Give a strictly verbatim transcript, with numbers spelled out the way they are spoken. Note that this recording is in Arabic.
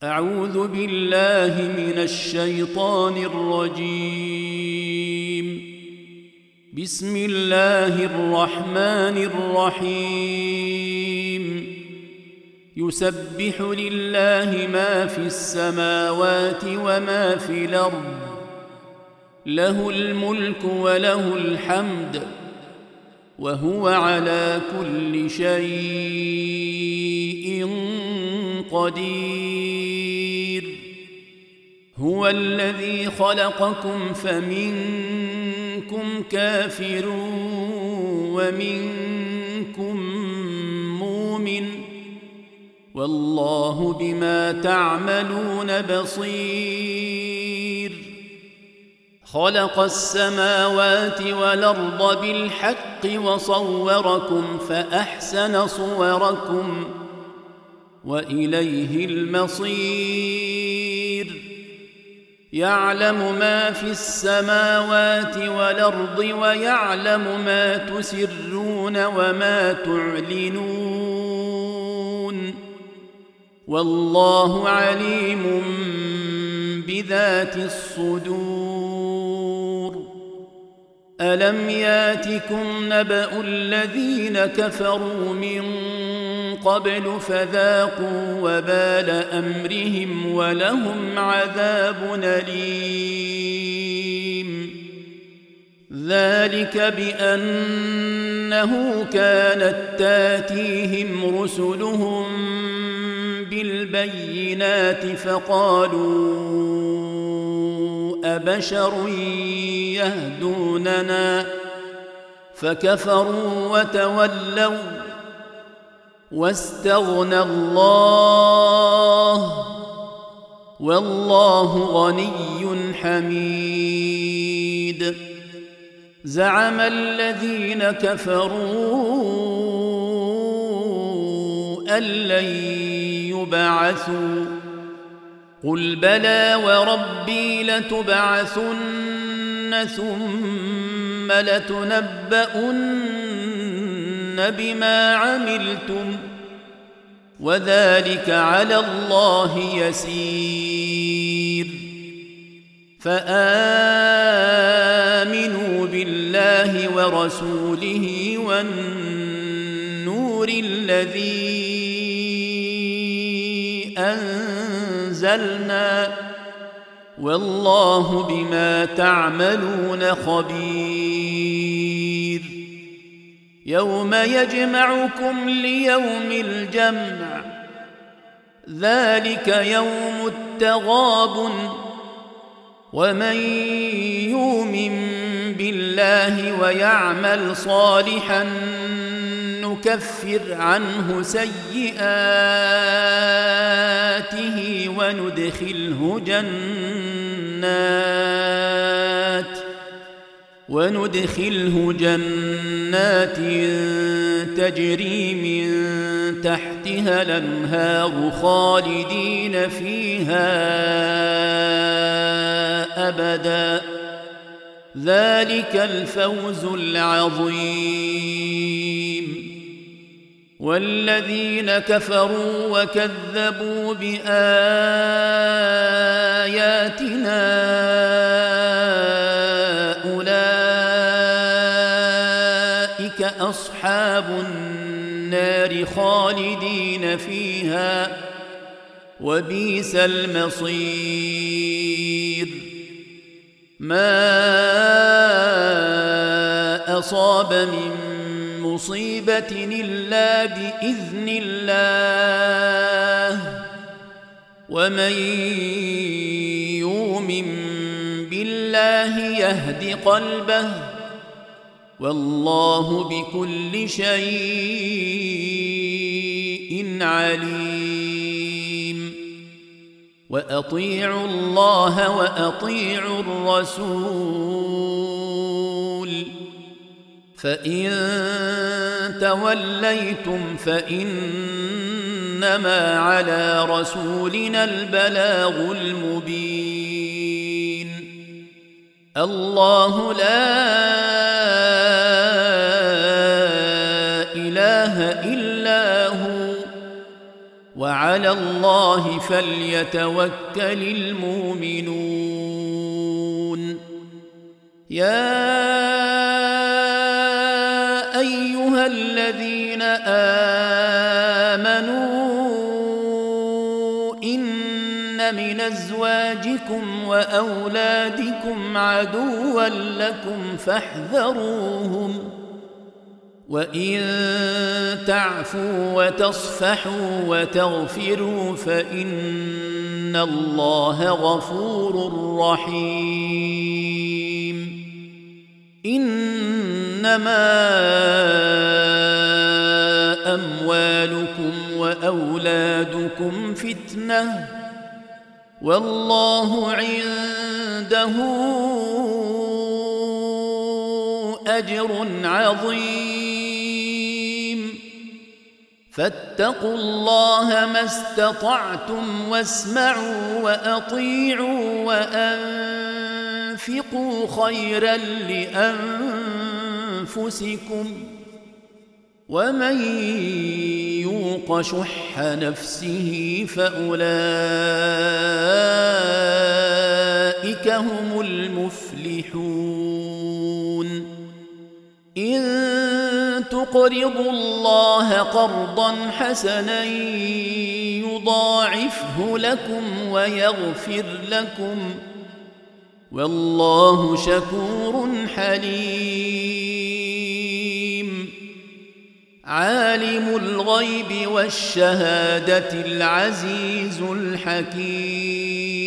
أعوذ بالله من الشيطان الرجيم. بسم الله الرحمن الرحيم. يسبح لله ما في السماوات وما في الأرض، له الملك وله الحمد، وهو على كل شيء قدير. هو الذي خلقكم فمنكم كافر ومنكم مؤمن، والله بما تعملون بصير. خلق السماوات والأرض بالحق وصوركم فأحسن صوركم وإليه المصير. يعلم ما في السماوات والأرض ويعلم ما تسرون وما تعلنون، والله عليم بذات الصدور. ألم ياتكم نبأ الذين كفروا من قبل فذاقوا وبال أمرهم ولهم عذاب أليم. ذلك بأنه كانت تاتيهم رسلهم بالبينات فقالوا أبشر يهدوننا، فكفروا وتولوا واستغنى الله، والله غني حميد. زعم الذين كفروا أن لن يبعثوا، قل بلى وربي لتبعثن ثم لتنبؤن بما عملتم، وذلك على الله يسير. فآمنوا بالله ورسوله والنور الذي أنزلنا، والله بما تعملون خبير. يوم يجمعكم ليوم الجمع، ذلك يوم التغابن، ومن يؤمن بالله ويعمل صالحا نكفر عنه سيئاته وندخله جنات وندخله جنات تجري من تحتها الأنهار خالدين فيها أبدا، ذلك الفوز العظيم. والذين كفروا وكذبوا بآياتنا أولئك أصحاب النار خالدين فيها، وبئس المصير. ما أصاب من مصيبة إلا بإذن الله، ومن يؤمن بالله يهد قلبه، والله بكل شيء عليم. وأطيعوا الله وأطيعوا الرسول، فإن توليتم فإنما على رسولنا البلاغ المبين. الله لا إله إلا هو، وعلى وعلى الله فليتوكل المؤمنون يا أيها الذين آمنوا إن من أزواجكم وأولادكم عدوا لكم فاحذروهم وإن تعفوا وتصفحوا وتغفروا فإن الله غفور رحيم إنما أموالكم وأولادكم فتنة والله عنده أجر عظيم فاتقوا الله ما استطعتم واسمعوا وأطيعوا وأنفقوا خيرا لأنفسكم ومن يوق شح نفسه فأولئك هم المفلحون إن تقرضوا الله قرضا حسنا يضاعفه لكم ويغفر لكم والله شكور حليم عالم الغيب والشهادة العزيز الحكيم